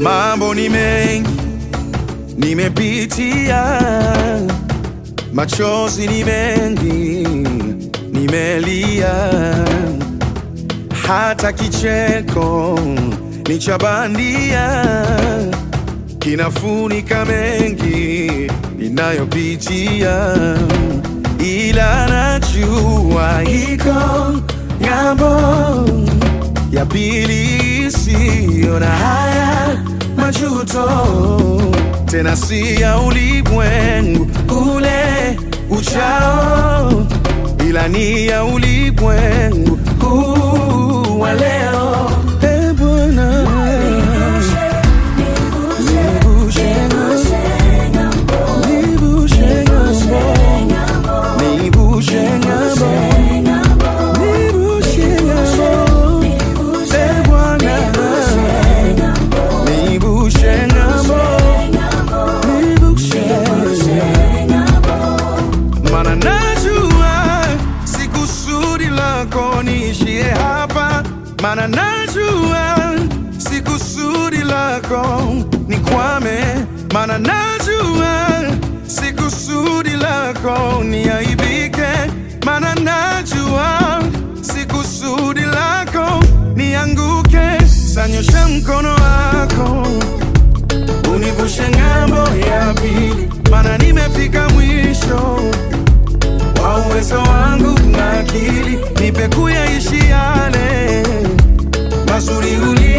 Mambo ni mengi nimepitia, machozi ni mengi nimelia, hata kicheko ni cha bandia kinafunika mengi ninayopitia, ila najua iko ng'ambo ya pili isiyo na haya majuto, tena si ya ulimwengu ule uchao, ila ni ya ulimwengu huu wa leo. Bwana mana najua si kusudi lako nikwame, mana najua si kusudi lako niaibike, mana najua si kusudi lako nianguke. Sanyosha mkono wako univushe ng'ambo ya pili, mana nimefika mwisho wa uwezo wangu na akili, nipe kuyaishi yale mazuri